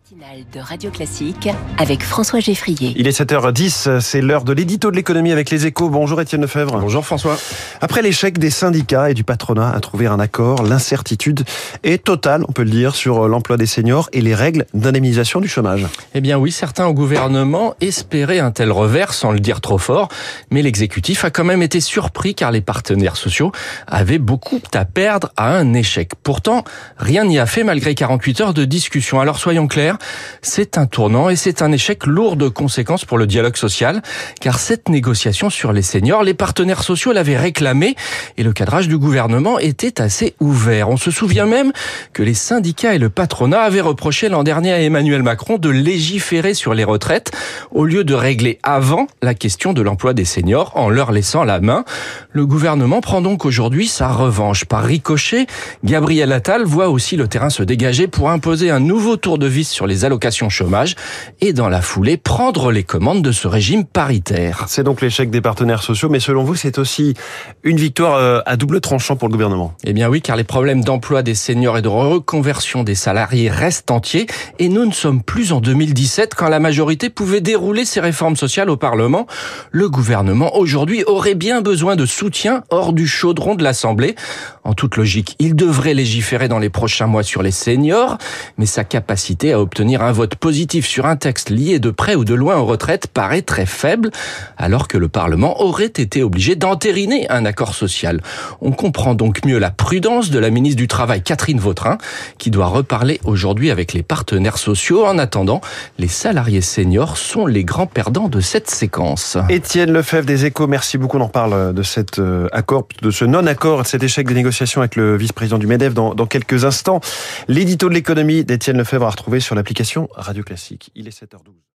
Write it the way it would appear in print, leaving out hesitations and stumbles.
Matinale de Radio Classique avec François Geffrier. Il est 7h10, c'est l'heure de l'édito de l'économie avec les Échos. Bonjour Étienne Lefebvre. Bonjour François. Après l'échec des syndicats et du patronat à trouver un accord, l'incertitude est totale, on peut le dire, sur l'emploi des seniors et les règles d'indemnisation du chômage. Eh bien oui, certains au gouvernement espéraient un tel revers sans le dire trop fort, mais l'exécutif a quand même été surpris car les partenaires sociaux avaient beaucoup à perdre à un échec. Pourtant, rien n'y a fait malgré 48 heures de discussion. Alors soyons clairs, c'est un tournant et c'est un échec lourd de conséquences pour le dialogue social, car cette négociation sur les seniors, les partenaires sociaux l'avaient réclamé et le cadrage du gouvernement était assez ouvert. On se souvient même que les syndicats et le patronat avaient reproché l'an dernier à Emmanuel Macron de légiférer sur les retraites au lieu de régler avant la question de l'emploi des seniors en leur laissant la main. Le gouvernement prend donc aujourd'hui sa revanche. Par ricochet, Gabriel Attal voit aussi le terrain se dégager pour imposer un nouveau tour de vis sur les allocations chômage et dans la foulée prendre les commandes de ce régime paritaire. C'est donc l'échec des partenaires sociaux, mais selon vous, c'est aussi une victoire à double tranchant pour le gouvernement. Eh bien oui, car les problèmes d'emploi des seniors et de reconversion des salariés restent entiers et nous ne sommes plus en 2017 quand la majorité pouvait dérouler ses réformes sociales au Parlement. Le gouvernement aujourd'hui aurait bien besoin de soutien hors du chaudron de l'Assemblée. En toute logique, il devrait légiférer dans les prochains mois sur les seniors, mais sa capacité à obtenir un vote positif sur un texte lié de près ou de loin aux retraites paraît très faible, alors que le Parlement aurait été obligé d'entériner un accord social. On comprend donc mieux la prudence de la ministre du Travail, Catherine Vautrin, qui doit reparler aujourd'hui avec les partenaires sociaux. En attendant, les salariés seniors sont les grands perdants de cette séquence. Étienne Lefebvre des Échos, merci beaucoup. On en parle de cet accord, de ce non-accord, de cet échec des négociations avec le vice-président du MEDEF dans quelques instants. L'édito de l'économie d'Étienne Lefebvre à retrouver sur l'application Radio Classique. Il est 7h12.